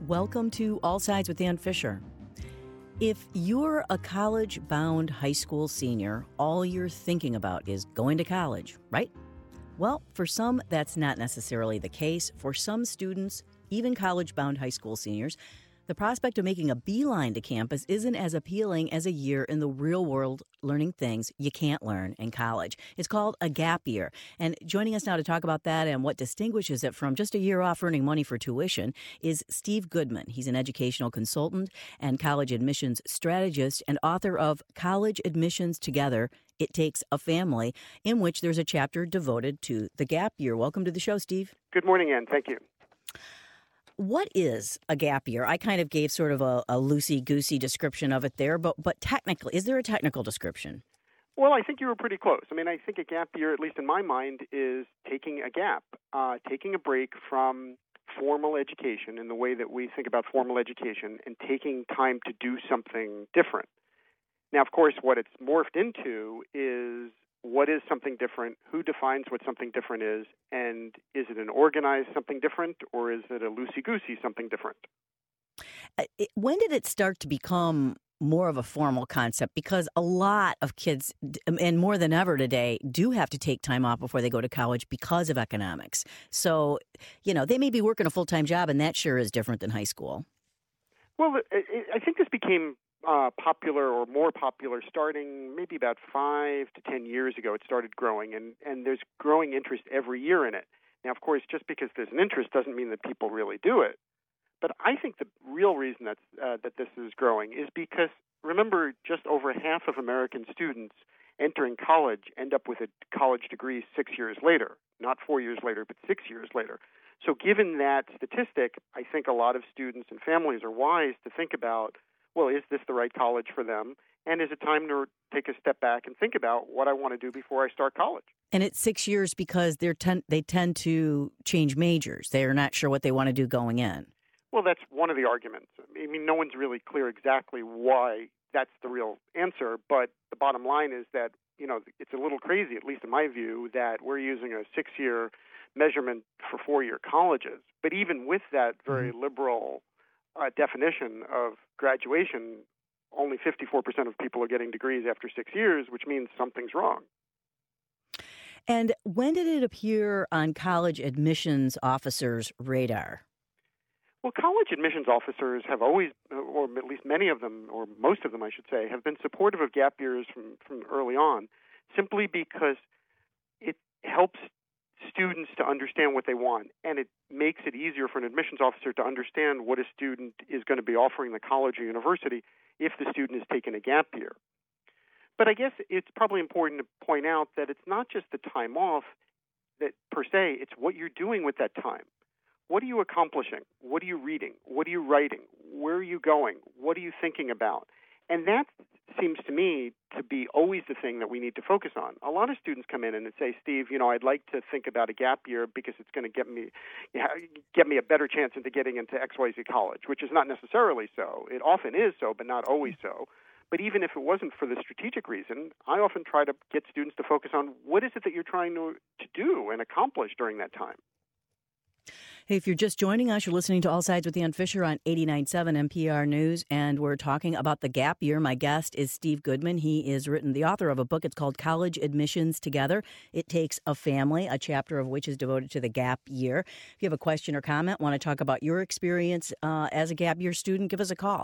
Welcome to All Sides with Dan Fisher. If you're a college-bound high school senior, all you're thinking about is going to college, right? Well, for some, that's not necessarily the case. For some students, even college-bound high school seniors, the prospect of making a beeline to campus isn't as appealing as a year in the real world learning things you can't learn in college. It's called a gap year. And joining us now to talk about that and what distinguishes it from just a year off earning money for tuition is Steve Goodman. He's an educational consultant and college admissions strategist and author of College Admissions Together, It Takes a Family, in which there's a chapter devoted to the gap year. Welcome to the show, Steve. Good morning, Ann. Thank you. What is a gap year? I kind of gave sort of a loosey-goosey description of it there, but technically, is there a technical description? Well, I think you were pretty close. I mean, I think a gap year, at least in my mind, is taking a gap, taking a break from formal education in the way that we think about formal education and taking time to do something different. Now, of course, what it's morphed into is what is something different, who defines what something different is, and is it an organized something different, or is it a loosey-goosey something different? When did it start to become more of a formal concept? Because a lot of kids, and more than ever today, do have to take time off before they go to college because of economics. So, they may be working a full-time job, and that sure is different than high school. Well, I think this became popular or more popular starting maybe about 5 to 10 years ago. It started growing, and there's growing interest every year in it. Now, of course, just because there's an interest doesn't mean that people really do it. But I think the real reason that this is growing is because, remember, just over half of American students entering college end up with a college degree 6 years later, not 4 years later, but 6 years later. So given that statistic, I think a lot of students and families are wise to think about, well, is this the right college for them? And is it time to take a step back and think about what I want to do before I start college? And it's 6 years because they tend to change majors. They're not sure what they want to do going in. Well, that's one of the arguments. I mean, no one's really clear exactly why that's the real answer, but the bottom line is that, it's a little crazy, at least in my view, that we're using a 6-year measurement for 4-year colleges. But even with that very liberal definition of graduation, only 54% of people are getting degrees after 6 years, which means something's wrong. And when did it appear on college admissions officers' radar? Well, college admissions officers have always, or at least many of them, or most of them, I should say, have been supportive of gap years from early on, simply because it helps students to understand what they want, and it makes it easier for an admissions officer to understand what a student is going to be offering the college or university if the student has taken a gap year. But I guess it's probably important to point out that it's not just the time off that per se, it's what you're doing with that time. What are you accomplishing? What are you reading? What are you writing? Where are you going? What are you thinking about? And that seems to me to be always the thing that we need to focus on. A lot of students come in and say, Steve, I'd like to think about a gap year because it's going to get me a better chance into getting into XYZ college, which is not necessarily so. It often is so, but not always so. But even if it wasn't for the strategic reason, I often try to get students to focus on what is it that you're trying to do and accomplish during that time. Hey, if you're just joining us, you're listening to All Sides with Dan Fisher on 89.7 NPR News, and we're talking about the gap year. My guest is Steve Goodman. He is the author of a book. It's called College Admissions Together. It Takes a Family, a chapter of which is devoted to the gap year. If you have a question or comment, want to talk about your experience as a gap year student, give us a call,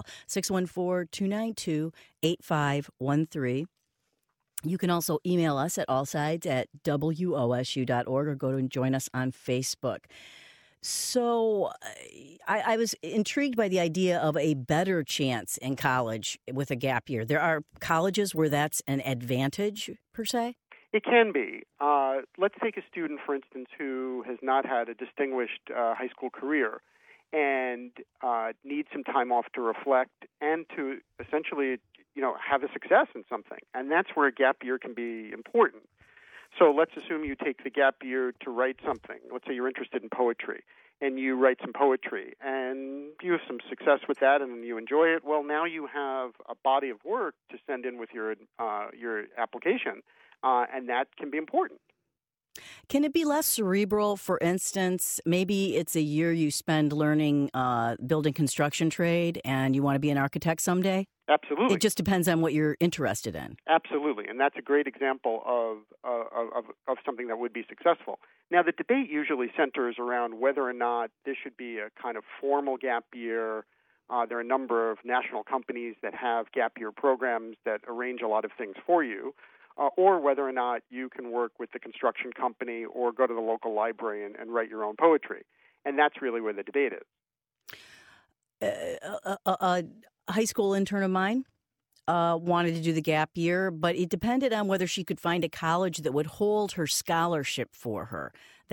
614-292-8513. You can also email us at allsides@wosu.org or go to and join us on Facebook. So I was intrigued by the idea of a better chance in college with a gap year. There are colleges where that's an advantage, per se? It can be. Let's take a student, for instance, who has not had a distinguished high school career and needs some time off to reflect and to essentially, have a success in something. And that's where a gap year can be important. So let's assume you take the gap year to write something. Let's say you're interested in poetry, and you write some poetry, and you have some success with that, and you enjoy it. Well, now you have a body of work to send in with your application, and that can be important. Can it be less cerebral? For instance, maybe it's a year you spend learning building construction trade and you want to be an architect someday? It Absolutely. just depends on what you're interested in. Absolutely, and that's a great example of something that would be successful. Now, the debate usually centers around whether or not this should be a kind of formal gap year. There are a number of national companies that have gap year programs that arrange a lot of things for you, or whether or not you can work with the construction company or go to the local library and write your own poetry. And that's really where the debate is. A high school intern of mine wanted to do the gap year, but it depended on whether she could find a college that would hold her scholarship for her.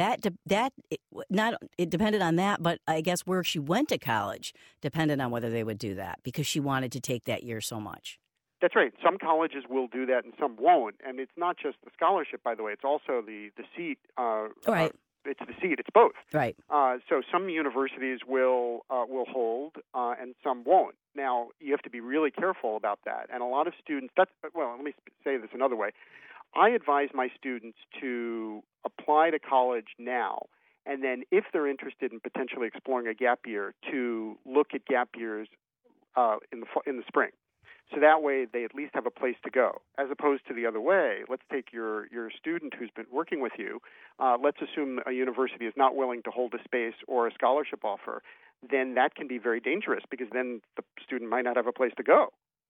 It depended on that, but I guess where she went to college depended on whether they would do that because she wanted to take that year so much. That's right. Some colleges will do that and some won't. And it's not just the scholarship, by the way. It's also the seat. Right. It's the seat. It's both. Right. So some universities will hold, and some won't. Now you have to be really careful about that. And a lot of students. Let me say this another way. I advise my students to apply to college now, and then if they're interested in potentially exploring a gap year, to look at gap years in the spring. So that way they at least have a place to go, as opposed to the other way. Let's take your student who's been working with you. Let's assume a university is not willing to hold a space or a scholarship offer. Then that can be very dangerous because then the student might not have a place to go.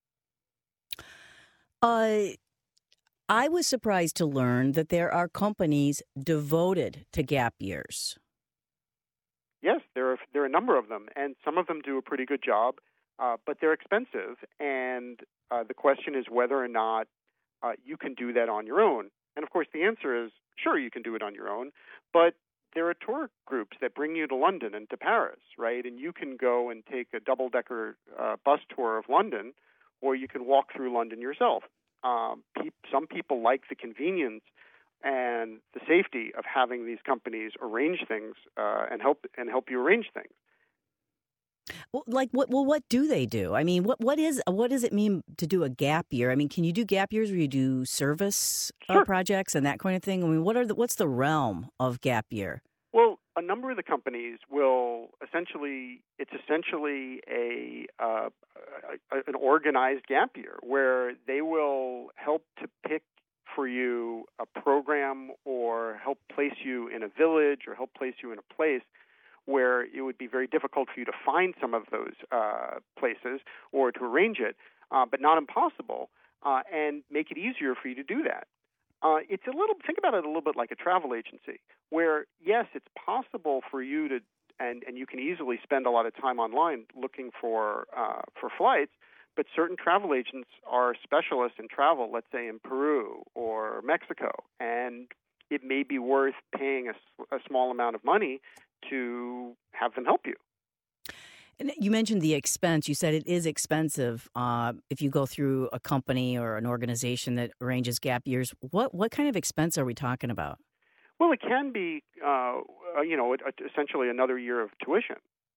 I was surprised to learn that there are companies devoted to gap years. Yes, there are a number of them, and some of them do a pretty good job. But they're expensive, and the question is whether or not you can do that on your own. And, of course, the answer is, sure, you can do it on your own, but there are tour groups that bring you to London and to Paris, right? And you can go and take a double-decker bus tour of London, or you can walk through London yourself. Some people like the convenience and the safety of having these companies arrange things and help you arrange things. Well, what do they do? I mean, what does it mean to do a gap year? I mean, can you do gap years where you do service Sure. projects and that kind of thing? I mean, what's the realm of gap year? Well, a number of the companies will it's essentially an organized gap year where they will help to pick for you a program or help place you in a village or help place you in a place where it would be very difficult for you to find some of those places or to arrange it, but not impossible, and make it easier for you to do that. Think about it a little bit like a travel agency, where, yes, it's possible for you to, and you can easily spend a lot of time online looking for flights, but certain travel agents are specialists in travel, let's say in Peru or Mexico, and it may be worth paying a small amount of money to have them help you. And you mentioned the expense. You said it is expensive if you go through a company or an organization that arranges gap years. What kind of expense are we talking about? Well, it can be, essentially another year of tuition.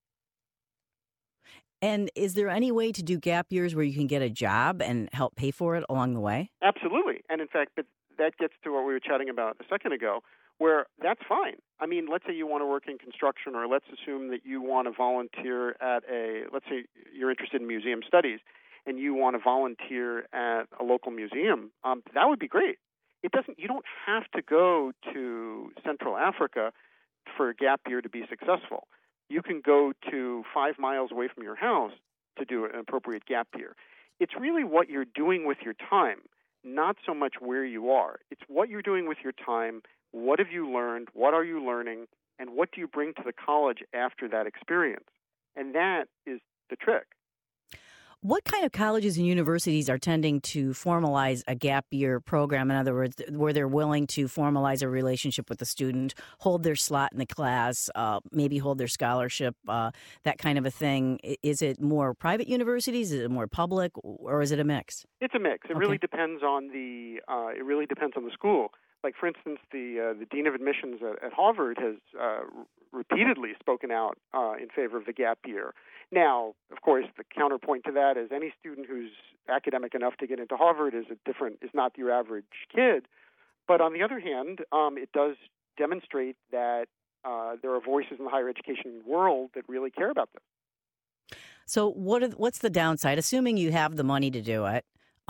And is there any way to do gap years where you can get a job and help pay for it along the way? Absolutely. And in fact, that gets to what we were chatting about a second ago, where that's fine. I mean, let's say you want to work in construction, or let's assume that you want to volunteer let's say you're interested in museum studies, and you want to volunteer at a local museum. That would be great. You don't have to go to Central Africa for a gap year to be successful. You can go to 5 miles away from your house to do an appropriate gap year. It's really what you're doing with your time, not so much where you are. It's what you're doing with your time. What have you learned? What are you learning? And what do you bring to the college after that experience? And that is the trick. What kind of colleges and universities are tending to formalize a gap year program? In other words, where they're willing to formalize a relationship with the student, hold their slot in the class, maybe hold their scholarship, that kind of a thing. Is it more private universities? Is it more public, or is it a mix? It's a mix. It Okay. really depends on the school. Like, for instance, the dean of admissions at Harvard has repeatedly spoken out in favor of the gap year. Now, of course, the counterpoint to that is any student who's academic enough to get into Harvard is not your average kid, But on the other hand, it does demonstrate that there are voices in the higher education world that really care about this. So what's the downside? Assuming you have the money to do it,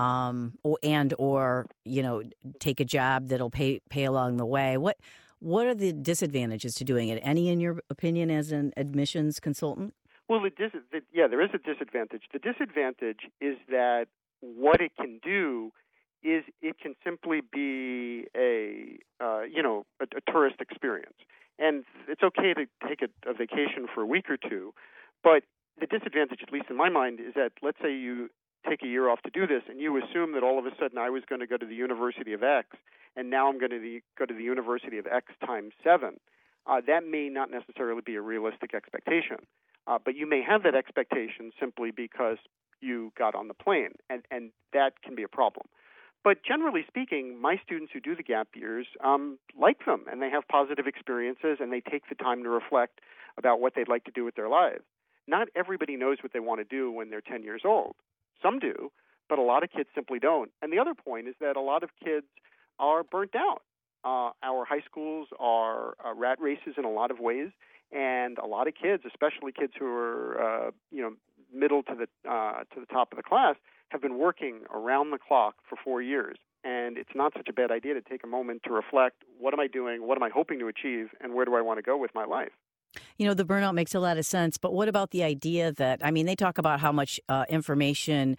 or take a job that'll pay along the way. What are the disadvantages to doing it? Any in your opinion as an admissions consultant? Well, there is a disadvantage. The disadvantage is that what it can do is it can simply be a tourist experience, and it's okay to take a vacation for a week or two, but the disadvantage, at least in my mind, is that let's say you take a year off to do this, and you assume that all of a sudden I was going to go to the University of X, and now I'm going to go to the University of X times 7. That may not necessarily be a realistic expectation, but you may have that expectation simply because you got on the plane, and that can be a problem. But generally speaking, my students who do the gap years like them, and they have positive experiences, and they take the time to reflect about what they'd like to do with their lives. Not everybody knows what they want to do when they're 10 years old. Some do, but a lot of kids simply don't. And the other point is that a lot of kids are burnt out. Our high schools are rat races in a lot of ways, and a lot of kids, especially kids who are middle to the top of the class, have been working around the clock for 4 years. And it's not such a bad idea to take a moment to reflect, what am I doing, what am I hoping to achieve, and where do I want to go with my life? The burnout makes a lot of sense, but what about the idea that, they talk about how much information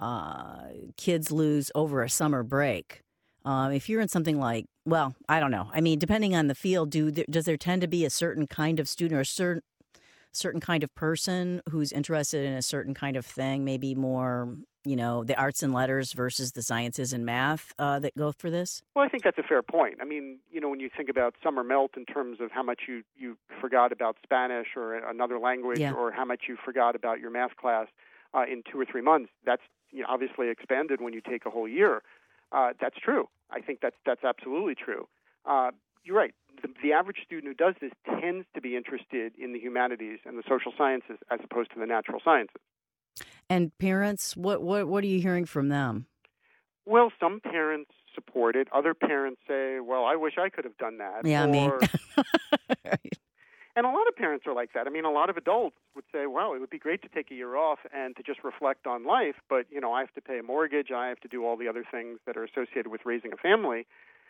kids lose over a summer break. If you're in something like, well, I don't know. Depending on the field, does there tend to be a certain kind of student or a certain kind of person who's interested in a certain kind of thing, maybe more, the arts and letters versus the sciences and math that go for this? Well, I think that's a fair point. When you think about summer melt in terms of how much you forgot about Spanish or another language, or how much you forgot about your math class in 2 or 3 months, that's obviously expanded when you take a whole year. That's true. I think that's absolutely true. You're right. The average student who does this tends to be interested in the humanities and the social sciences as opposed to the natural sciences. And parents, what are you hearing from them? Well, some parents support it. Other parents say, well, I wish I could have done that. Yeah, me. Right. And a lot of parents are like that. A lot of adults would say, well, it would be great to take a year off and to just reflect on life, but, I have to pay a mortgage. I have to do all the other things that are associated with raising a family.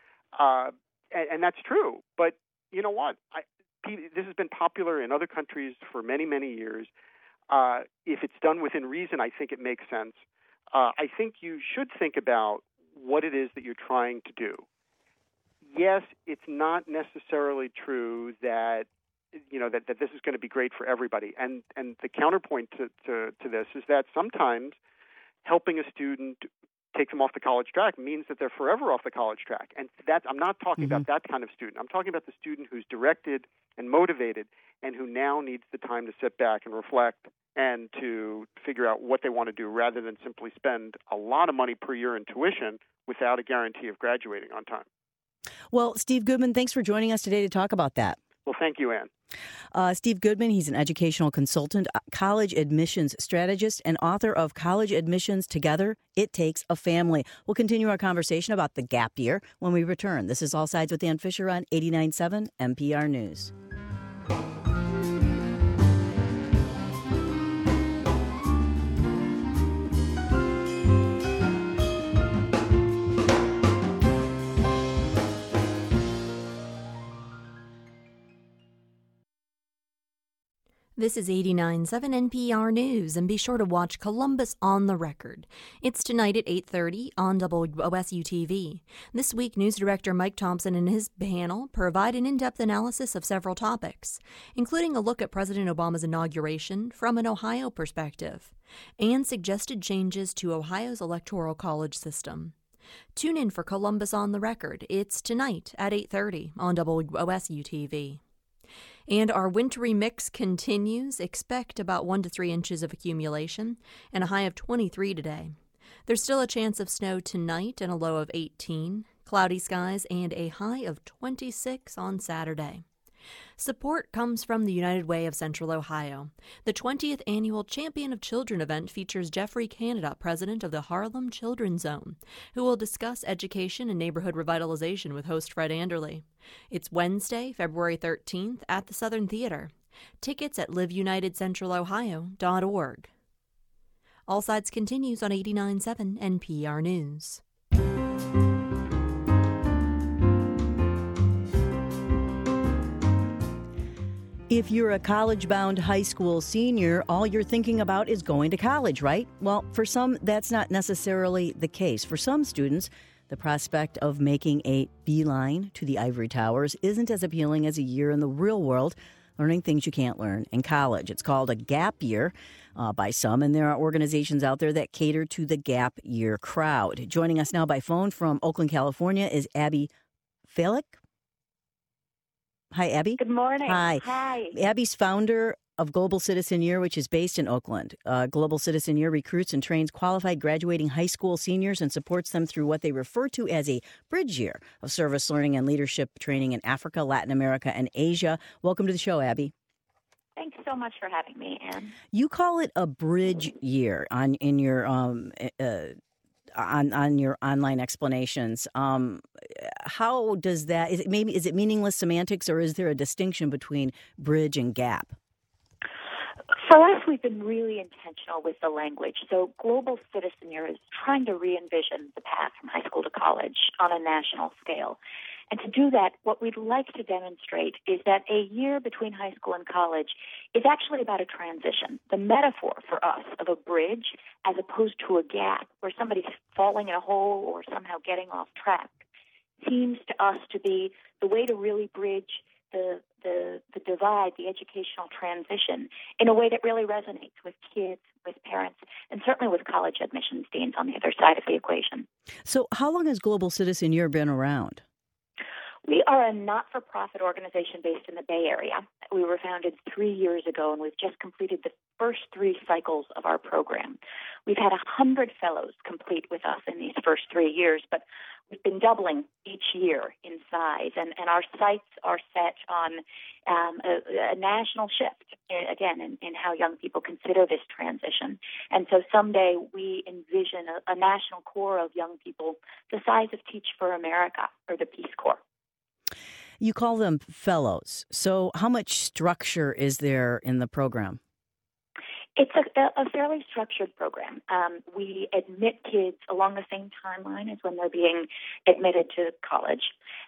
And that's true. But you know what? This has been popular in other countries for many, many years. If it's done within reason, I think it makes sense. I think you should think about what it is that you're trying to do. Yes, it's not necessarily true that that this is going to be great for everybody. And the counterpoint to this is that sometimes helping a student take them off the college track means that they're forever off the college track. And I'm not talking about that kind of student. I'm talking about the student who's directed and motivated and who now needs the time to sit back and reflect and to figure out what they want to do rather than simply spend a lot of money per year in tuition without a guarantee of graduating on time. Well, Steve Goodman, thanks for joining us today to talk about that. Well, thank you, Ann. Steve Goodman, he's an educational consultant, college admissions strategist, and author of College Admissions Together, It Takes a Family. We'll continue our conversation about the gap year when we return. This is All Sides with Ann Fisher on 89.7 NPR News. This is 89.7 NPR News, and be sure to watch Columbus on the Record. It's tonight at 8:30 on WOSU-TV. This week, News Director Mike Thompson and his panel provide an in-depth analysis of several topics, including a look at President Obama's inauguration from an Ohio perspective, and suggested changes to Ohio's electoral college system. Tune in for Columbus on the Record. It's tonight at 8:30 on WOSU-TV. And our wintry mix continues. Expect about 1 to 3 inches of accumulation and a high of 23 today. There's still a chance of snow tonight and a low of 18, cloudy skies and a high of 26 on Saturday. Support comes from the United Way of Central Ohio. The 20th annual Champion of Children event features Jeffrey Canada, president of the Harlem Children's Zone, who will discuss education and neighborhood revitalization with host Fred Anderle. It's Wednesday, February 13th at the Southern Theater. Tickets at liveunitedcentralohio.org. All Sides continues on 89.7 NPR News. If you're a college-bound high school senior, all you're thinking about is going to college, right? Well, for some, that's not necessarily the case. For some students, the prospect of making a beeline to the ivory towers isn't as appealing as a year in the real world, learning things you can't learn in college. It's called a gap year by some, and there are organizations out there that cater to the gap year crowd. Joining us now by phone from Oakland, California is Abby Falick. Hi, Abby. Good morning. Hi. Abby's founder of Global Citizen Year, which is based in Oakland. Global Citizen Year recruits and trains qualified graduating high school seniors and supports them through what they refer to as a bridge year of service learning and leadership training in Africa, Latin America, and Asia. Welcome to the show, Abby. Thanks so much for having me, Ann. You call it a bridge year on your online explanations. How does that? Is it meaningless semantics, or is there a distinction between bridge and gap? For us, we've been really intentional with the language. So Global Citizen Year is trying to re-envision the path from high school to college on a national scale. And to do that, what we'd like to demonstrate is that a year between high school and college is actually about a transition. The metaphor for us of a bridge as opposed to a gap where somebody's falling in a hole or somehow getting off track seems to us to be the way to really bridge the divide, the educational transition, in a way that really resonates with kids, with parents, and certainly with college admissions deans on the other side of the equation. So how long has Global Citizen Year been around? We are a not-for-profit organization based in the Bay Area. We were founded 3 years ago, and we've just completed the first 3 cycles of our program. We've had 100 fellows complete with us in these first 3 years, but we've been doubling each year in size, and our sights are set on a national shift, again, in how young people consider this transition. And so someday we envision a national core of young people the size of Teach for America or the Peace Corps. You call them fellows. So how much structure is there in the program? It's a fairly structured program. We admit kids along the same timeline as when they're being admitted to college.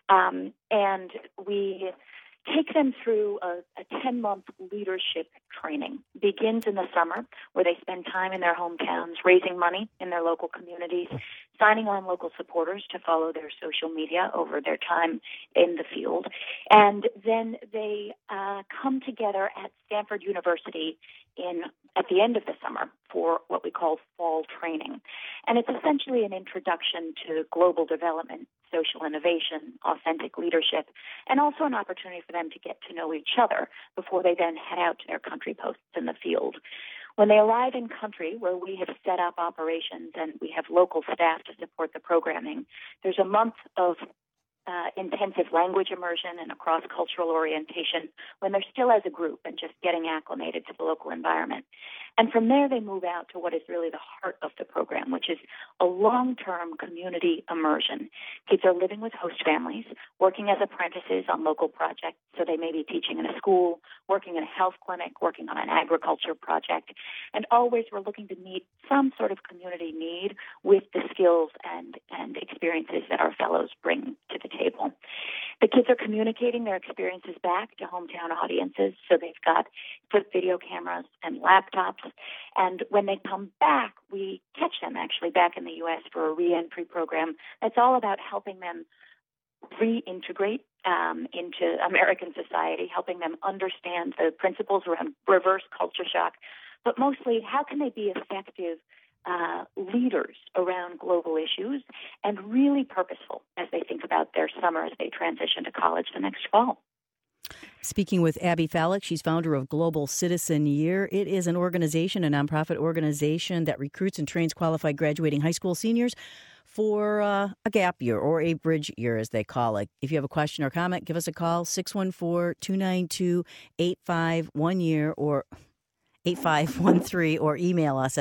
And we take them through a 10-month leadership training. Begins in the summer, where they spend time in their hometowns, raising money in their local communities, signing on local supporters to follow their social media over their time in the field. And then they come together at Stanford University at the end of the summer for what we call fall training. And it's essentially an introduction to global development, social innovation, authentic leadership, and also an opportunity for them to get to know each other before they then head out to their country posts in the field. When they arrive in country, where we have set up operations and we have local staff to support the programming, there's a month of intensive language immersion and a cross-cultural orientation when they're still as a group and just getting acclimated to the local environment. And from there, they move out to what is really the heart of the program, which is a long-term community immersion. Kids are living with host families, working as apprentices on local projects, so they may be teaching in a school, working in a health clinic, working on an agriculture project, and always we're looking to meet some sort of community need with the skills and experiences that our fellows bring to the table. The kids are communicating their experiences back to hometown audiences, so they've got flip video cameras and laptops. And when they come back, we catch them actually back in the U.S. for a reentry program that's all about helping them reintegrate into American society, helping them understand the principles around reverse culture shock, but mostly how can they be effective leaders around global issues and really purposeful as they think about their summer as they transition to college the next fall. Speaking with Abby Fallick, she's founder of Global Citizen Year. It is an organization, a nonprofit organization that recruits and trains qualified graduating high school seniors for a gap year or a bridge year, as they call it. If you have a question or comment, give us a call, 614-292-8510 or 8513, or email us at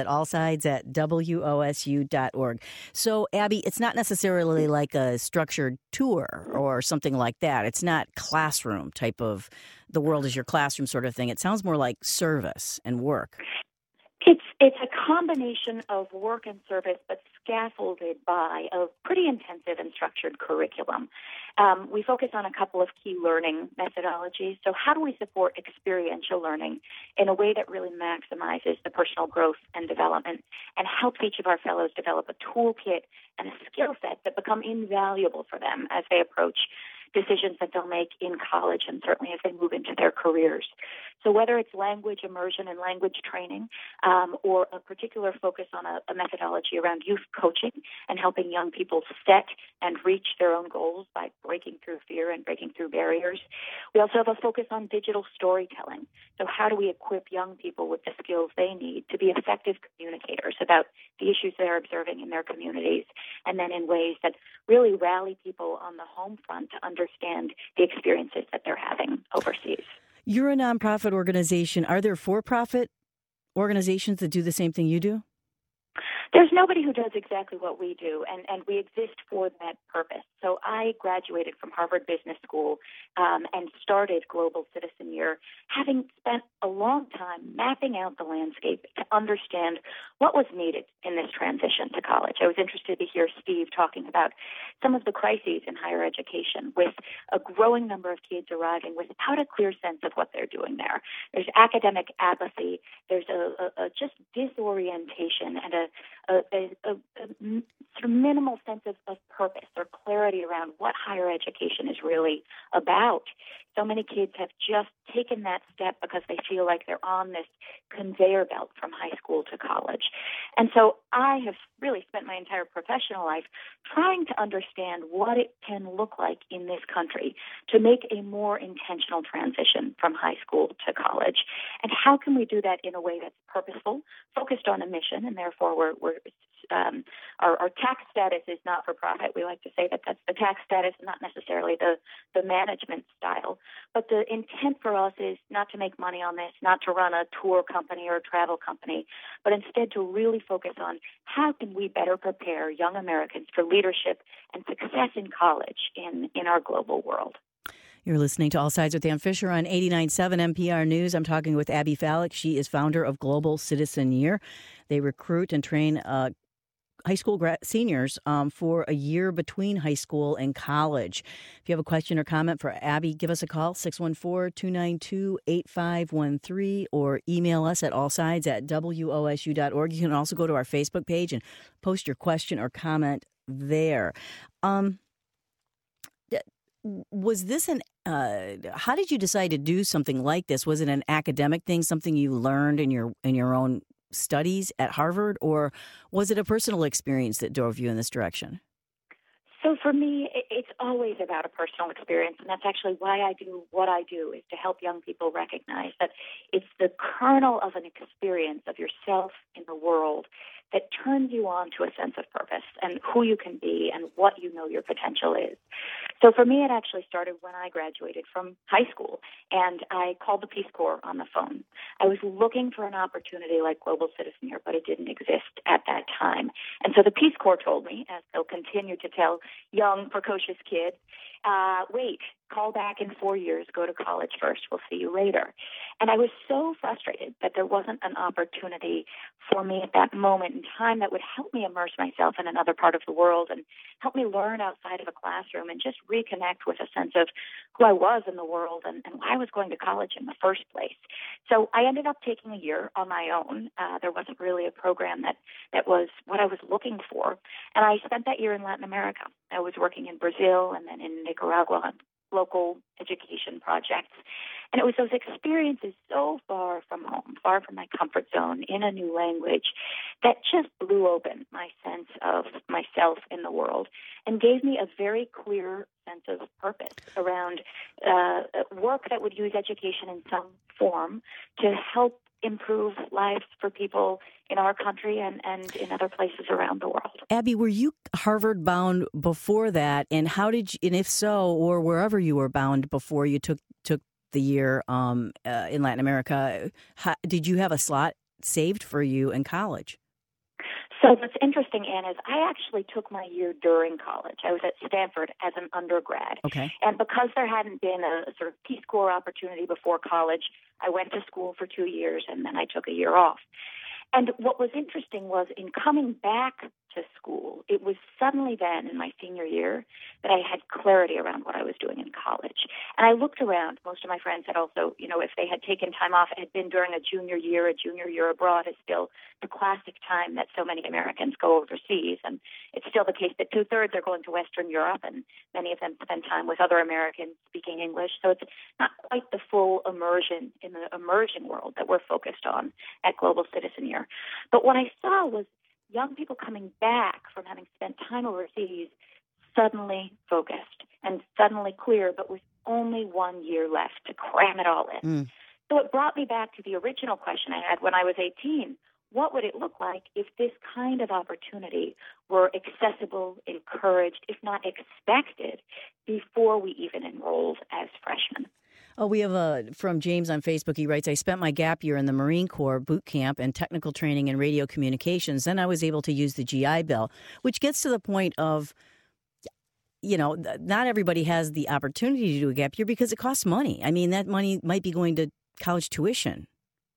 allsides@wosu.org. So, Abby, it's not necessarily like a structured tour or something like that. It's not classroom type of the world is your classroom sort of thing. It sounds more like service and work. It's a combination of work and service, but scaffolded by a pretty intensive and structured curriculum. We focus on a couple of key learning methodologies. So how do we support experiential learning in a way that really maximizes the personal growth and development and helps each of our fellows develop a toolkit and a skill set that become invaluable for them as they approach decisions that they'll make in college and certainly as they move into their careers. So whether it's language immersion and language training or a particular focus on a methodology around youth coaching and helping young people set and reach their own goals by breaking through fear and breaking through barriers. We also have a focus on digital storytelling. So how do we equip young people with the skills they need to be effective communicators about the issues they're observing in their communities, and then in ways that really rally people on the home front to understand the experiences that they're having overseas. You're a nonprofit organization. Are there for-profit organizations that do the same thing you do? There's nobody who does exactly what we do, and we exist for that purpose. So I graduated from Harvard Business School and started Global Citizen Year, having spent a long time mapping out the landscape to understand what was needed in this transition to college. I was interested to hear Steve talking about some of the crises in higher education, with a growing number of kids arriving without a clear sense of what they're doing there. There's academic apathy. There's a just disorientation and a sort of minimal sense of purpose or clarity around what higher education is really about. So many kids have just taken that step because they feel like they're on this conveyor belt from high school to college. And so I have really spent my entire professional life trying to understand what it can look like in this country to make a more intentional transition from high school to college. And how can we do that in a way that's purposeful, focused on a mission, and therefore our tax status is not for profit. We like to say that that's the tax status, not necessarily the management style. But the intent for us is not to make money on this, not to run a tour company or a travel company, but instead to really focus on how can we better prepare young Americans for leadership and success in college in our global world. You're listening to All Sides with Ann Fisher on 89.7 NPR News. I'm talking with Abby Fallick. She is founder of Global Citizen Year. They recruit and train high school seniors for a year between high school and college. If you have a question or comment for Abby, give us a call, 614-292-8513, or email us at allsides@wosu.org. You can also go to our Facebook page and post your question or comment there. Was this how did you decide to do something like this? Was it an academic thing, something you learned in your own studies at Harvard, or was it a personal experience that drove you in this direction? So for me, it's always about a personal experience, and that's actually why I do what I do, is to help young people recognize that it's the kernel of an experience of yourself in the world that turns you on to a sense of purpose and who you can be and what you know your potential is. So for me, it actually started when I graduated from high school, and I called the Peace Corps on the phone. I was looking for an opportunity like Global Citizen Year, but it didn't exist at that time. And so the Peace Corps told me, as they'll continue to tell young, precocious kids, wait, call back in 4 years, go to college first, we'll see you later. And I was so frustrated that there wasn't an opportunity for me at that moment in time that would help me immerse myself in another part of the world and help me learn outside of a classroom and just reconnect with a sense of who I was in the world and why I was going to college in the first place. So I ended up taking a year on my own. There wasn't really a program that was what I was looking for. And I spent that year in Latin America. I was working in Brazil and then in Nicaragua on local education projects. And it was those experiences so far from home, far from my comfort zone, in a new language, that just blew open my sense of myself in the world and gave me a very clear sense of purpose around work that would use education in some form to help improve lives for people in our country and in other places around the world. Abby, were you Harvard bound before that? And how did you, and if so, or wherever you were bound before you took the year in Latin America, did you have a slot saved for you in college? So what's interesting, Anne, is I actually took my year during college. I was at Stanford as an undergrad. Okay. And because there hadn't been a sort of Peace Corps opportunity before college, I went to school for 2 years, and then I took a year off. And what was interesting was in coming back to school, it was suddenly then in my senior year that I had clarity around what I was doing in college. And I looked around. Most of my friends had also, if they had taken time off, it had been during a junior year abroad is still the classic time that so many Americans go overseas. And it's still the case that 2/3 are going to Western Europe, and many of them spend time with other Americans speaking English. So it's not quite the full immersion in the emerging world that we're focused on at Global Citizen Year. But what I saw was young people coming back from having spent time overseas suddenly focused and suddenly clear, but with only 1 year left to cram it all in. So it brought me back to the original question I had when I was 18. What would it look like if this kind of opportunity were accessible, encouraged, if not expected, before we even enrolled as freshmen? Oh, we have from James on Facebook. He writes, I spent my gap year in the Marine Corps boot camp and technical training in radio communications. Then I was able to use the GI Bill, which gets to the point of, not everybody has the opportunity to do a gap year because it costs money. I mean, that money might be going to college tuition.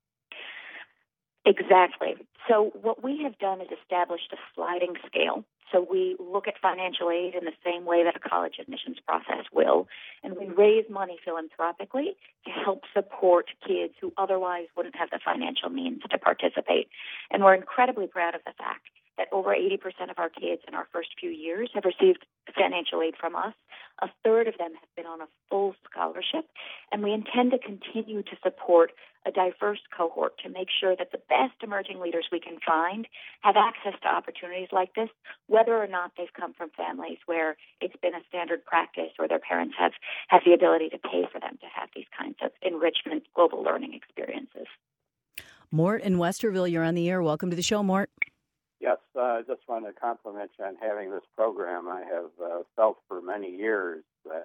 Exactly. So what we have done is established a sliding scale. So we look at financial aid in the same way that a college admissions process will, and we raise money philanthropically to help support kids who otherwise wouldn't have the financial means to participate. And we're incredibly proud of the fact that over 80% of our kids in our first few years have received financial aid from us. 1/3 of them have been on a full scholarship, and we intend to continue to support a diverse cohort to make sure that the best emerging leaders we can find have access to opportunities like this, whether or not they've come from families where it's been a standard practice or their parents have the ability to pay for them to have these kinds of enrichment, global learning experiences. Mort in Westerville, you're on the air. Welcome to the show, Mort. Yes, I just want to compliment you on having this program. I have felt for many years that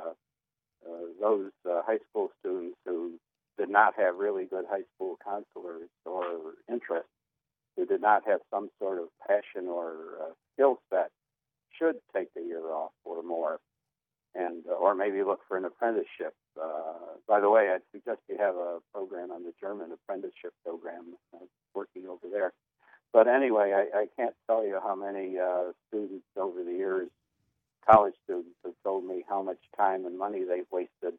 those high school students who did not have really good high school counselors or interest, who did not have some sort of passion or skill set, should take the year off or more, and or maybe look for an apprenticeship. By the way, I'd suggest you have a program on the German apprenticeship program working over there. But anyway, I can't tell you how many students over the years, college students, have told me how much time and money they've wasted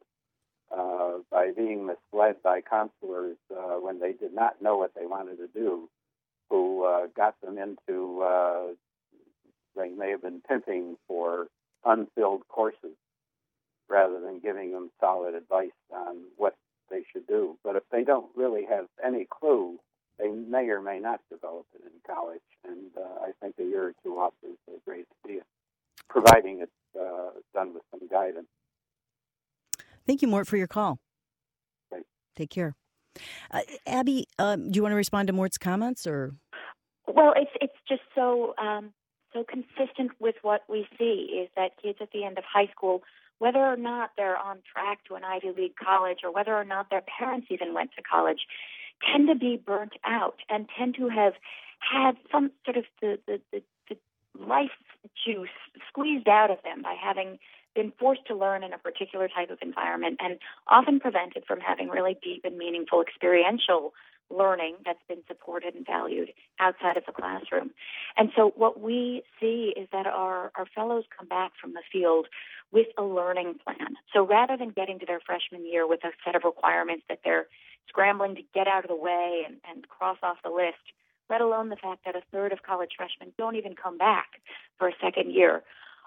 by being misled by counselors when they did not know what they wanted to do, who got them into, they may have been pimping for unfilled courses rather than giving them solid advice on what they should do. But if they don't really have any clue, they may or may not develop it in college, and I think a year or two off is a great idea, providing it's done with some guidance. Thank you, Mort, for your call. Great. Take care. Abby, do you want to respond to Mort's comments, or? Well, it's just so consistent with what we see is that kids at the end of high school, whether or not they're on track to an Ivy League college or whether or not their parents even went to college, tend to be burnt out and tend to have had some sort of the life juice squeezed out of them by having been forced to learn in a particular type of environment and often prevented from having really deep and meaningful experiential learning that's been supported and valued outside of the classroom. And so what we see is that our fellows come back from the field with a learning plan. So rather than getting to their freshman year with a set of requirements that they're scrambling to get out of the way and cross off the list, let alone the fact that 1/3 of college freshmen don't even come back for a second year,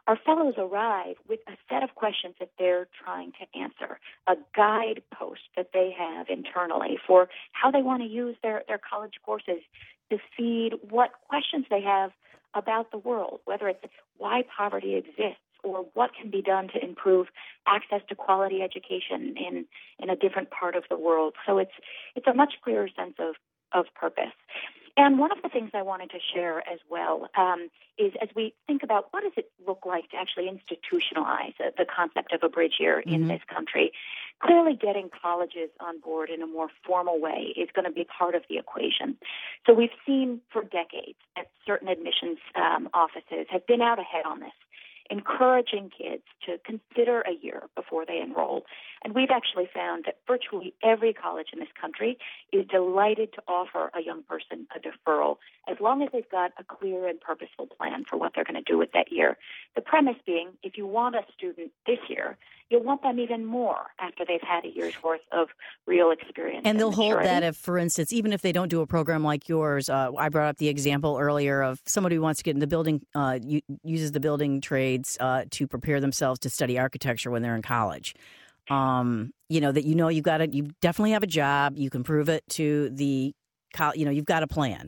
our fellows arrive with a set of questions that they're trying to answer, a guidepost that they have internally for how they want to use their college courses to feed what questions they have about the world, whether it's why poverty exists or what can be done to improve access to quality education in a different part of the world. So it's a much clearer sense of purpose. And one of the things I wanted to share as well is as we think about what does it look like to actually institutionalize the concept of a bridge year in this country, clearly getting colleges on board in a more formal way is going to be part of the equation. So we've seen for decades that certain admissions offices have been out ahead on this, encouraging kids to consider a year before they enroll. And we've actually found that virtually every college in this country is delighted to offer a young person a deferral as long as they've got a clear and purposeful plan for what they're going to do with that year. The premise being, if you want a student this year, you'll want them even more after they've had a year's worth of real experience. And they'll maturity. hold that if, for instance, even if they don't do a program like yours, I brought up the example earlier of somebody who wants to get in the building, uses the building trades to prepare themselves to study architecture when they're in college. You definitely have a job. You can prove it to you've got a plan.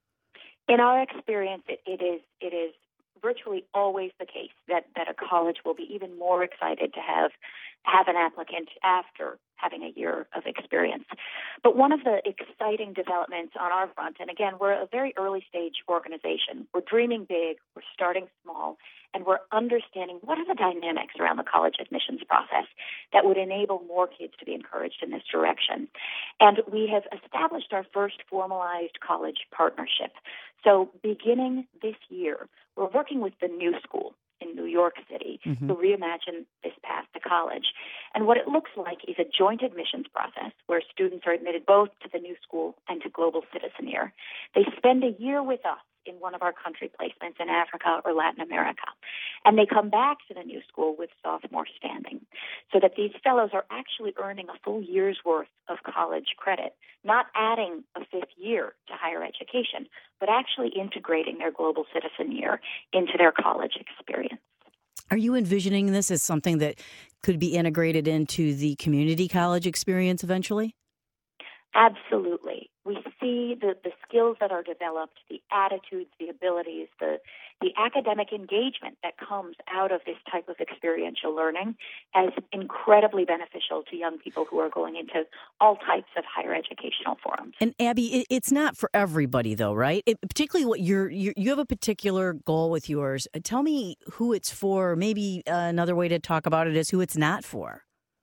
In our experience, it is virtually always the case that a college will be even more excited to have an applicant after having a year of experience. But one of the exciting developments on our front, and again, we're a very early stage organization. We're dreaming big, we're starting small, and we're understanding what are the dynamics around the college admissions process that would enable more kids to be encouraged in this direction. And we have established our first formalized college partnership. So beginning this year, we're working with the New School in New York City to reimagine this path to college. And what it looks like is a joint admissions process where students are admitted both to the New School and to Global Citizen Year. They spend a year with us in one of our country placements in Africa or Latin America. And they come back to the New School with sophomore standing so that these fellows are actually earning a full year's worth of college credit, not adding a fifth year to higher education, but actually integrating their Global Citizen Year into their college experience. Are you envisioning this as something that could be integrated into the community college experience eventually? Absolutely. We see the skills that are developed, the attitudes, the abilities, the academic engagement that comes out of this type of experiential learning as incredibly beneficial to young people who are going into all types of higher educational forums. And Abby, it's not for everybody though, right? Particularly what you have a particular goal with yours. Tell me who it's for. Maybe another way to talk about it is who it's not for.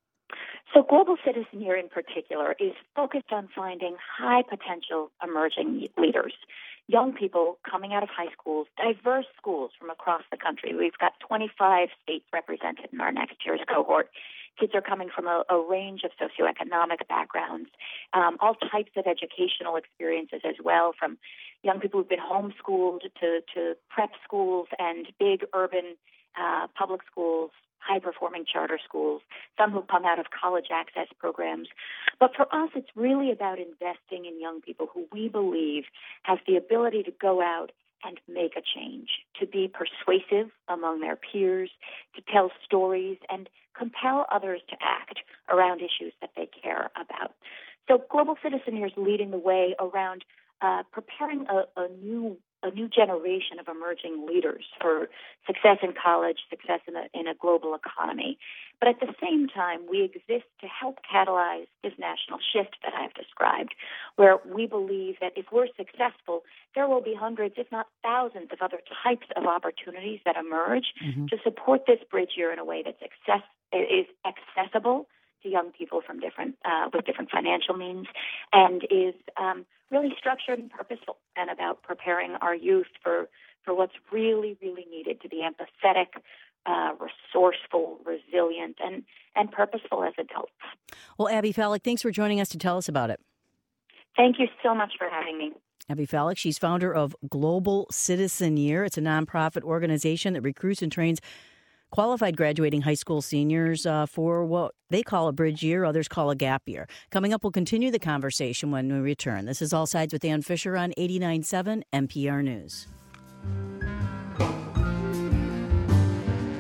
So Global Citizen Year in particular is focused on finding high potential emerging leaders, young people coming out of high schools, diverse schools from across the country. We've got 25 states represented in our next year's cohort. Kids are coming from a range of socioeconomic backgrounds, all types of educational experiences as well, from young people who've been homeschooled to prep schools and big urban public schools, high-performing charter schools, some who come out of college access programs. But for us, it's really about investing in young people who we believe have the ability to go out and make a change, to be persuasive among their peers, to tell stories, and compel others to act around issues that they care about. So Global Citizen Year is leading the way around preparing a new generation of emerging leaders for success in college, success in a global economy. But at the same time, we exist to help catalyze this national shift that I've described, where we believe that if we're successful, there will be hundreds, if not thousands, of other types of opportunities that emerge to support this bridge year in a way that's is accessible to young people from different financial means, and is really structured and purposeful, and about preparing our youth for what's really, really needed to be empathetic, resourceful, resilient, and purposeful as adults. Well, Abby Fallick, thanks for joining us to tell us about it. Thank you so much for having me. Abby Fallick, she's founder of Global Citizen Year. It's a nonprofit organization that recruits and trains qualified graduating high school seniors for what they call a bridge year, others call a gap year. Coming up, we'll continue the conversation when we return. This is All Sides with Ann Fisher on 89.7 NPR News.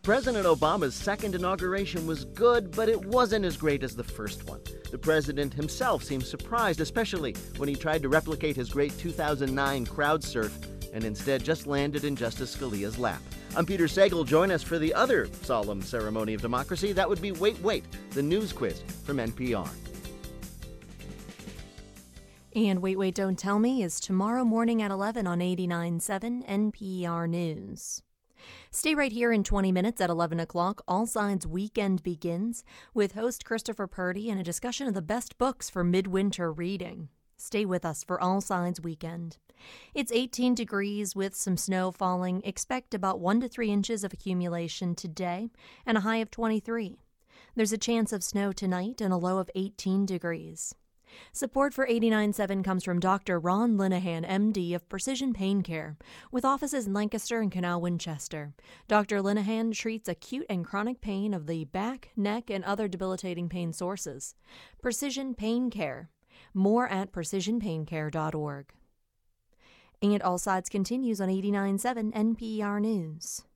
President Obama's second inauguration was good, but it wasn't as great as the first one. The president himself seemed surprised, especially when he tried to replicate his great 2009 crowd surf and instead just landed in Justice Scalia's lap. I'm Peter Sagal. Join us for the other solemn ceremony of democracy. That would be Wait, the news quiz from NPR. And Wait, Don't Tell Me is tomorrow morning at 11 on 89.7 NPR News. Stay right here in 20 minutes at 11 o'clock. All Sides Weekend begins with host Christopher Purdy and a discussion of the best books for midwinter reading. Stay with us for All Sides Weekend. It's 18 degrees with some snow falling. Expect about 1 to 3 inches of accumulation today and a high of 23. There's a chance of snow tonight and a low of 18 degrees. Support for 89.7 comes from Dr. Ron Linehan, MD of Precision Pain Care, with offices in Lancaster and Canal Winchester. Dr. Linehan treats acute and chronic pain of the back, neck, and other debilitating pain sources. Precision Pain Care. More at precisionpaincare.org. And All Sides continues on 89.7 NPR News.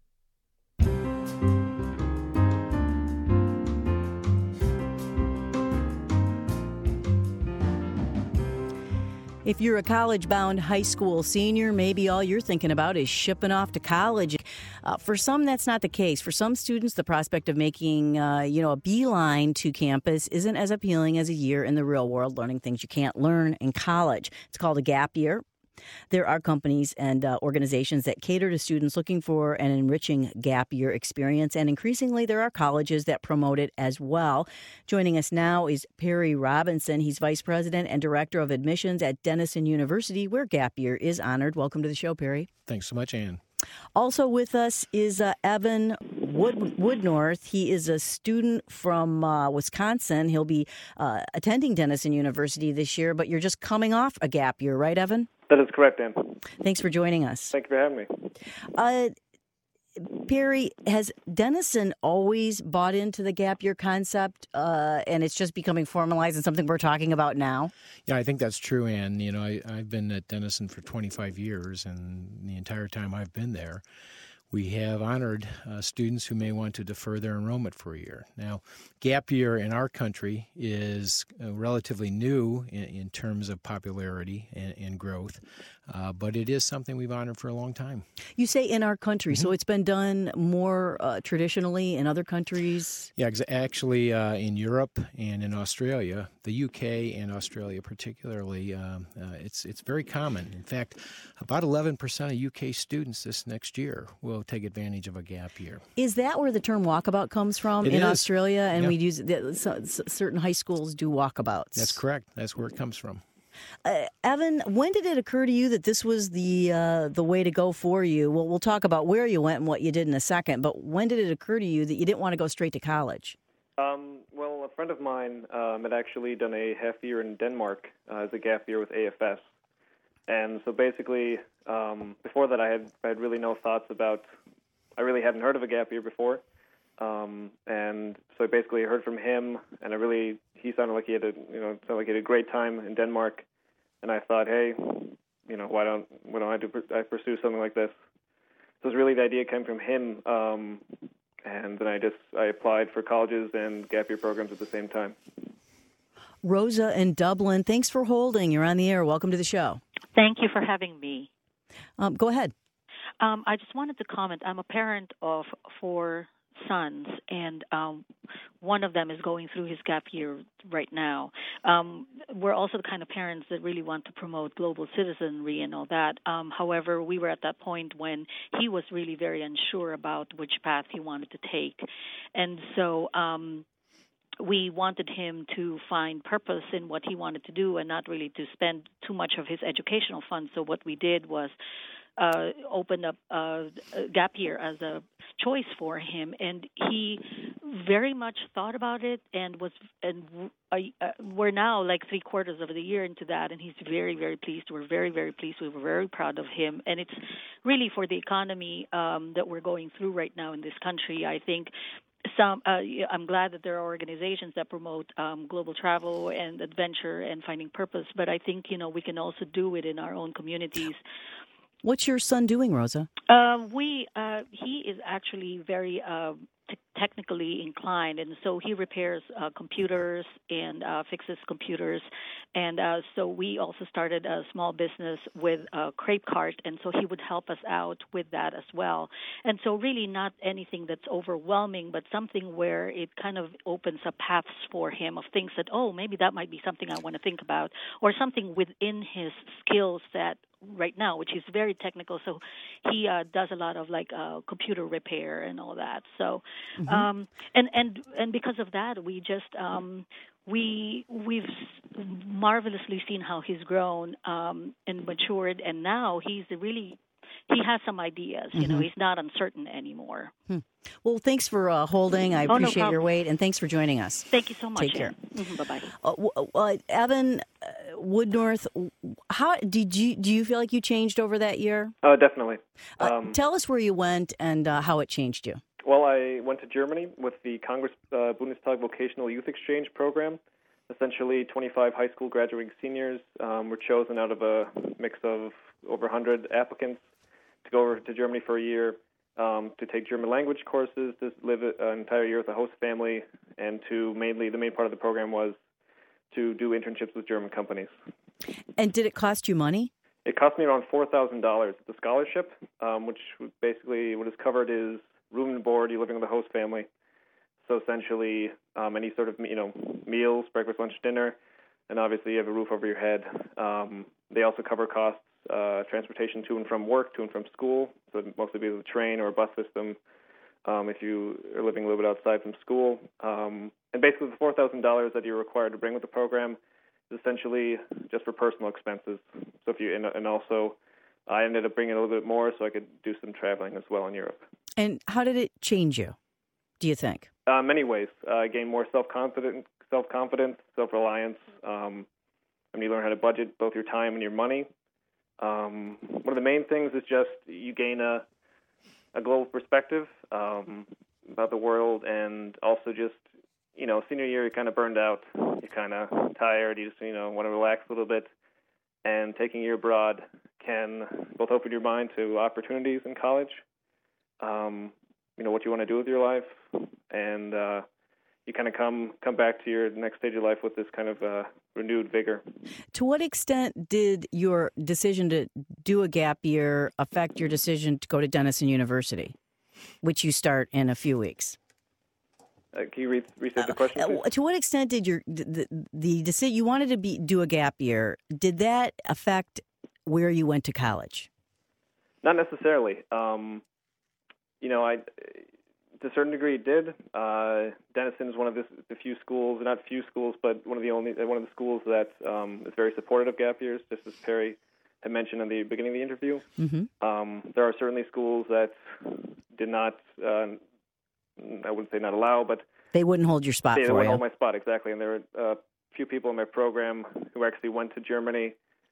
If you're a college-bound high school senior, maybe all you're thinking about is shipping off to college. For some, that's not the case. For some students, the prospect of making, a beeline to campus isn't as appealing as a year in the real world, learning things you can't learn in college. It's called a gap year. There are companies and organizations that cater to students looking for an enriching gap year experience, and increasingly there are colleges that promote it as well. Joining us now is Perry Robinson. He's Vice President and Director of Admissions at Denison University, where gap year is honored. Welcome to the show, Perry. Thanks so much, Ann. Also with us is Evan Woodnorth. He is a student from Wisconsin. He'll be attending Denison University this year, but you're just coming off a gap year, right, Evan? That is correct, Ann. Thanks for joining us. Thank you for having me. Perry, has Denison always bought into the gap year concept, and it's just becoming formalized and something we're talking about now? Yeah, I think that's true, Ann. I've been at Denison for 25 years, and the entire time I've been there, we have honored students who may want to defer their enrollment for a year. Now, gap year in our country is relatively new in terms of popularity and growth, but it is something we've honored for a long time. You say in our country, so it's been done more traditionally in other countries? Yeah, actually in Europe and in Australia, the UK and Australia particularly, it's very common. In fact, about 11% of UK students this next year will take advantage of a gap year. Is that where the term walkabout comes from in Australia? And we use certain high schools do walkabouts. That's correct. That's where it comes from. Evan, when did it occur to you that this was the way to go for you? Well, we'll talk about where you went and what you did in a second, but when did it occur to you that you didn't want to go straight to college? Well, a friend of mine had actually done a half year in Denmark as a gap year with AFS. And so basically, before that, I had really no thoughts about, I really hadn't heard of a gap year before. And so I basically heard from him, and he sounded like he had a great time in Denmark. And I thought, hey, why don't I pursue something like this? So really the idea came from him. And then I applied for colleges and gap year programs at the same time. Rosa in Dublin, thanks for holding. You're on the air. Welcome to the show. Thank you for having me. Go ahead. I just wanted to comment. I'm a parent of 4 sons, and one of them is going through his gap year right now. We're also the kind of parents that really want to promote global citizenry and all that. However, we were at that point when he was really very unsure about which path he wanted to take. And so we wanted him to find purpose in what he wanted to do and not really to spend too much of his educational funds. So what we did was opened up a gap year as a choice for him, and he very much thought about it we're now like 3/4 of the year into that, and he's very, very pleased. We're very, very pleased. We were very proud of him, and it's really for the economy that we're going through right now in this country. I think I'm glad that there are organizations that promote global travel and adventure and finding purpose, but I think we can also do it in our own communities. What's your son doing, Rosa? He is actually very technically inclined, and so he repairs computers and fixes computers. And so we also started a small business with a crepe cart, and so he would help us out with that as well. And so really not anything that's overwhelming, but something where it kind of opens up paths for him of things that, oh, maybe that might be something I want to think about, or something within his skill set right now, which is very technical. So he does a lot of like computer repair and all that. So and because of that, we just we've marvelously seen how he's grown and matured, and now he has some ideas. You know, he's not uncertain anymore. Well, thanks for holding. I appreciate no your wait, and thanks for joining us. Thank you so much. Take care. Bye-bye. Evan Woodnorth, how do you feel like you changed over that year? Definitely. Tell us where you went and how it changed you. Well, I went to Germany with the Congress Bundestag Vocational Youth Exchange Program. Essentially, 25 high school graduating seniors were chosen out of a mix of over 100 applicants to go over to Germany for a year, to take German language courses, to live an entire year with a host family, and the main part of the program was to do internships with German companies. And did it cost you money? It cost me around $4,000. The scholarship, which basically what is covered is room and board. You're living with a host family, so essentially any sort of meals, breakfast, lunch, dinner, and obviously you have a roof over your head. They also cover costs, transportation to and from work, to and from school, so mostly be the train or a bus system if you are living a little bit outside from school. And basically the $4,000 that you're required to bring with the program is essentially just for personal expenses. So and also I ended up bringing a little bit more so I could do some traveling as well in Europe. And how did it change you, do you think? Many ways. I gained more self-confidence, self-reliance. You learn how to budget both your time and your money. One of the main things is just you gain a global perspective about the world, and also just, senior year you're kind of burned out, you're kind of tired, you just, want to relax a little bit, and taking a year abroad can both open your mind to opportunities in college, what you want to do with your life, and you kind of come back to your next stage of life with this kind of renewed vigor. To what extent did your decision to do a gap year affect your decision to go to Denison University, which you start in a few weeks? Can you restate the question, please? To what extent did the decision you wanted to do a gap year, did that affect where you went to college? Not necessarily. To a certain degree, it did. Denison is one of the few schools, not few schools, but one of the schools that is very supportive of gap years, just as Perry had mentioned in the beginning of the interview. Mm-hmm. There are certainly schools that did not, I wouldn't say not allow, but they wouldn't hold your spot for you. They wouldn't hold my spot, exactly. And there were a few people in my program who actually went to Germany,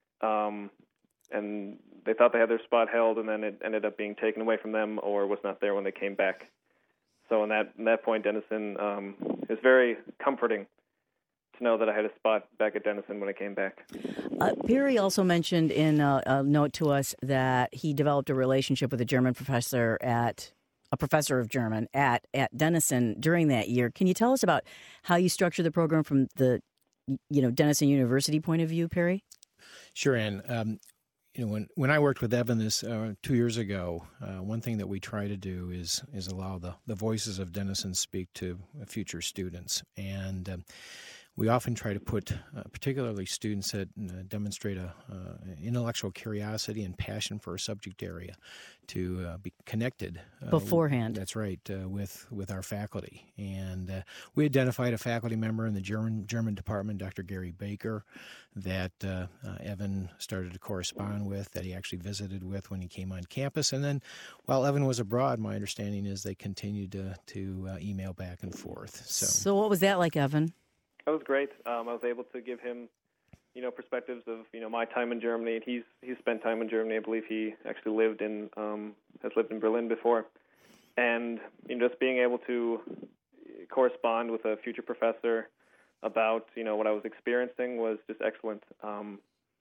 and they thought they had their spot held, and then it ended up being taken away from them or was not there when they came back. So in that point, Denison is very comforting to know that I had a spot back at Denison when I came back. Perry also mentioned in a note to us that he developed a relationship with a professor of German at Denison during that year. Can you tell us about how you structure the program from the Denison University point of view, Perry? Sure, Ann. When I worked with Evan this 2 years ago, one thing that we try to do is allow the voices of Denison speak to future students. And we often try to put particularly students that demonstrate intellectual curiosity and passion for a subject area to be connected beforehand. That's right, with our faculty. And we identified a faculty member in the German department, Dr. Gary Baker, that Evan started to correspond with, that he actually visited with when he came on campus. And then while Evan was abroad, my understanding is they continued to email back and forth. So what was that like, Evan? That was great. I was able to give him, perspectives of, my time in Germany. And he's spent time in Germany. I believe he actually has lived in Berlin before. And, just being able to correspond with a future professor about, what I was experiencing was just excellent. I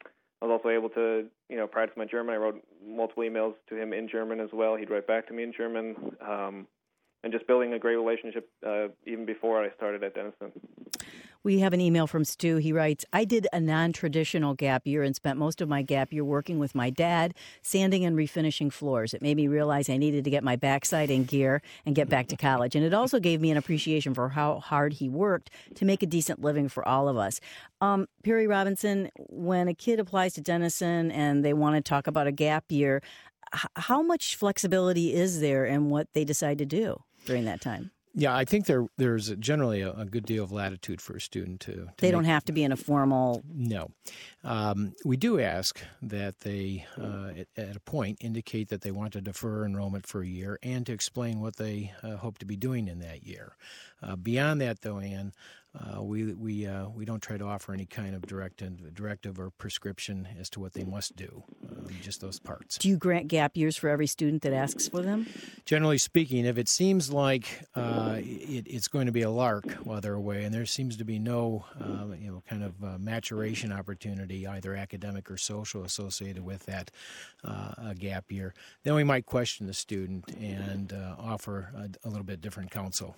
was also able to, practice my German. I wrote multiple emails to him in German as well. He'd write back to me in German, and just building a great relationship even before I started at Denison. We have an email from Stu. He writes, I did a non-traditional gap year and spent most of my gap year working with my dad, sanding and refinishing floors. It made me realize I needed to get my backside in gear and get back to college. And it also gave me an appreciation for how hard he worked to make a decent living for all of us. Perry Robinson, when a kid applies to Denison and they want to talk about a gap year, how much flexibility is there in what they decide to do during that time? Yeah, I think there's generally a good deal of latitude for a student to they don't have to be in a formal... No. We do ask that they, at a point, indicate that they want to defer enrollment for a year and to explain what they hope to be doing in that year. Beyond that, though, Ann, we don't try to offer any kind of directive or prescription as to what they must do, just those parts. Do you grant gap years for every student that asks for them? Generally speaking, if it seems like it's going to be a lark while they're away, and there seems to be no kind of maturation opportunity, either academic or social, associated with that gap year, then we might question the student and offer a little bit different counsel.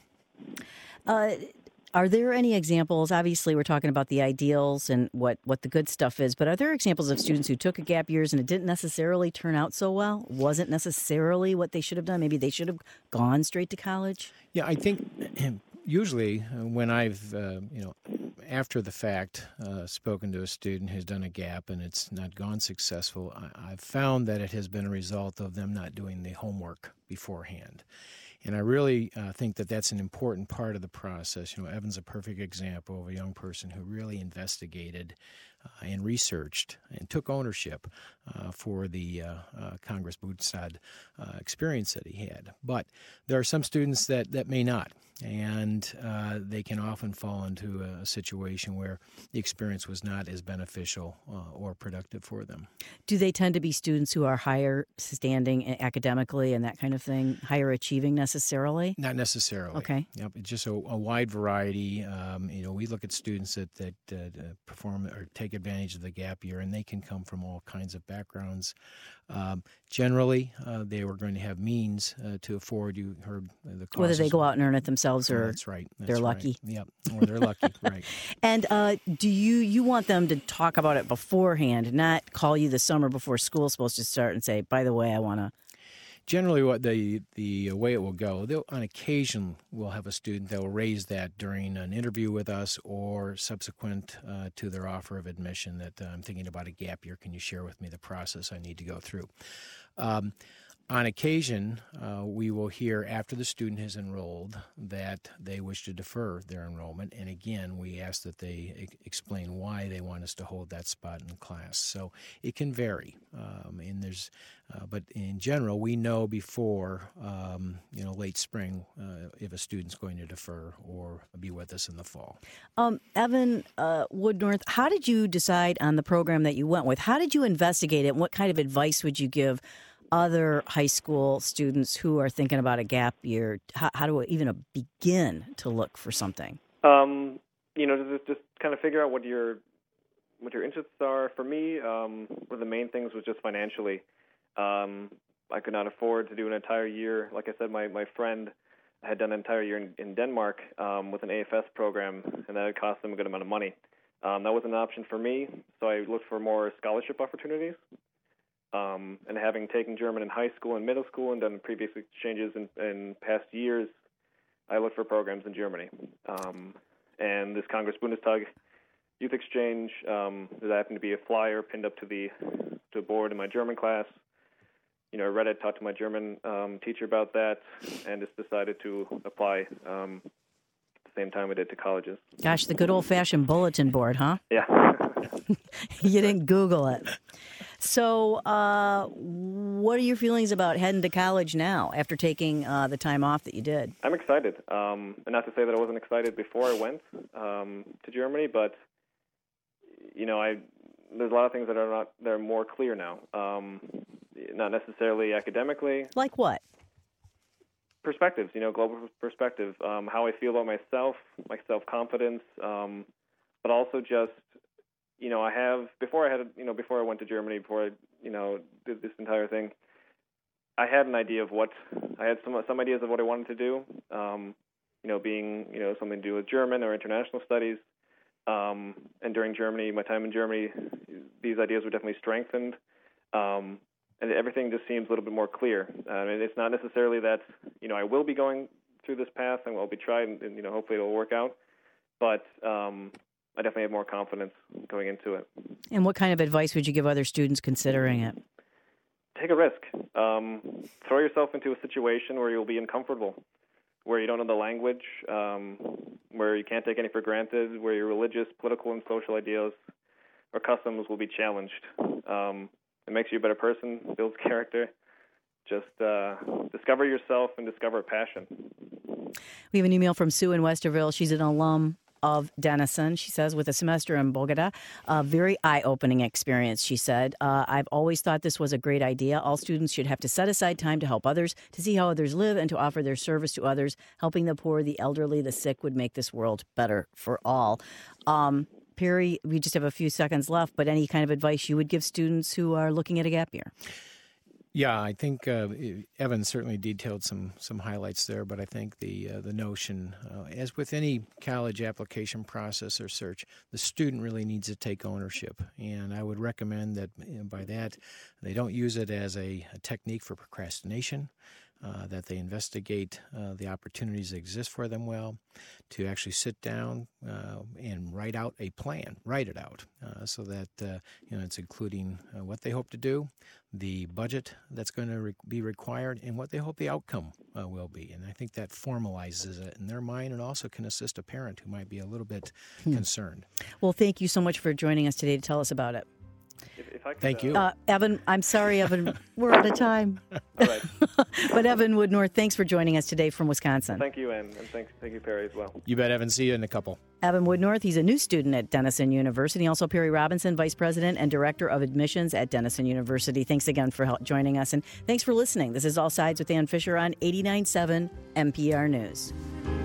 Are there any examples? Obviously, we're talking about the ideals and what the good stuff is, but are there examples of students who took a gap years and it didn't necessarily turn out so well? Wasn't necessarily what they should have done? Maybe they should have gone straight to college? Yeah, I think usually when I've, after the fact, spoken to a student who's done a gap and it's not gone successful, I've found that it has been a result of them not doing the homework beforehand. And I really think that that's an important part of the process. Evan's a perfect example of a young person who really investigated and researched and took ownership for the Congress Bundestag experience that he had. But there are some students that may not, and they can often fall into a situation where the experience was not as beneficial or productive for them. Do they tend to be students who are higher standing academically and that kind of thing, higher achieving necessarily? Not necessarily. Okay. Yep, it's just a wide variety. We look at students that perform or take advantage of the gap year, and they can come from all kinds of backgrounds. Generally, they were going to have means to afford. You heard the costs. Whether they go out and earn it themselves or that's right. They're lucky. Right. Yep, or they're lucky, right. And do you want them to talk about it beforehand, not call you the summer before school's supposed to start and say, by the way, I want to... Generally, what the way it will go, on occasion we'll have a student that will raise that during an interview with us or subsequent to their offer of admission that I'm thinking about a gap year. Can you share with me the process I need to go through? On occasion, we will hear after the student has enrolled that they wish to defer their enrollment, and again, we ask that they explain why they want us to hold that spot in the class. So it can vary, but in general, we know before late spring if a student's going to defer or be with us in the fall. Evan Woodnorth, how did you decide on the program that you went with? How did you investigate it? And what kind of advice would you give other high school students who are thinking about a gap year? How do we even begin to look for something? Just kind of figure out what your interests are. For me, one of the main things was just financially. I could not afford to do an entire year. Like I said, my friend had done an entire year in Denmark with an AFS program, and that had cost them a good amount of money. That wasn't an option for me, so I looked for more scholarship opportunities. And having taken German in high school and middle school and done previous exchanges in past years, I looked for programs in Germany. And this Congress Bundestag Youth Exchange, there happened to be a flyer pinned up to a board in my German class. I read it, talked to my German teacher about that, and just decided to apply at the same time I did to colleges. Gosh, the good old-fashioned bulletin board, huh? Yeah. You didn't Google it. So what are your feelings about heading to college now after taking the time off that you did? I'm excited. And not to say that I wasn't excited before I went to Germany, but, there's a lot of things that are more clear now. Not necessarily academically. Like what? Perspectives, global perspective, how I feel about myself, my self-confidence, but also just before I went to Germany, before I did this entire thing, I had an idea of I had some ideas of what I wanted to do. Being something to do with German or international studies. And during my time in Germany, these ideas were definitely strengthened. And everything just seems a little bit more clear. It's not necessarily that I will be going through this path and I'll be trying, and hopefully it'll work out. But I definitely have more confidence going into it. And what kind of advice would you give other students considering it? Take a risk. Throw yourself into a situation where you'll be uncomfortable, where you don't know the language, where you can't take any for granted, where your religious, political, and social ideas or customs will be challenged. It makes you a better person, builds character. Just discover yourself and discover a passion. We have an email from Sue in Westerville. She's an alum of Denison. She says, with a semester in Bogota, a very eye-opening experience, she said. I've always thought this was a great idea. All students should have to set aside time to help others, to see how others live, and to offer their service to others. Helping the poor, the elderly, the sick would make this world better for all. Perry, we just have a few seconds left, but any kind of advice you would give students who are looking at a gap year? Yeah, I think Evan certainly detailed some highlights there, but I think the notion, as with any college application process or search, the student really needs to take ownership. And I would recommend that by that, they don't use it as a technique for procrastination, that they investigate the opportunities that exist for them well, to actually sit down and write out a plan, write it out, so that it's including what they hope to do, the budget that's going to be required, and what they hope the outcome will be. And I think that formalizes it in their mind and also can assist a parent who might be a little bit concerned. Well, thank you so much for joining us today to tell us about it. If I could, Thank you. Evan, I'm sorry, Evan, we're out of time. All right. But Evan Woodnorth, thanks for joining us today from Wisconsin. Thank you, Ann, and thank you, Perry, as well. You bet, Evan. See you in a couple. Evan Woodnorth, he's a new student at Denison University. Also, Perry Robinson, Vice President and Director of Admissions at Denison University. Thanks again for joining us, and thanks for listening. This is All Sides with Ann Fisher on 89.7 NPR News.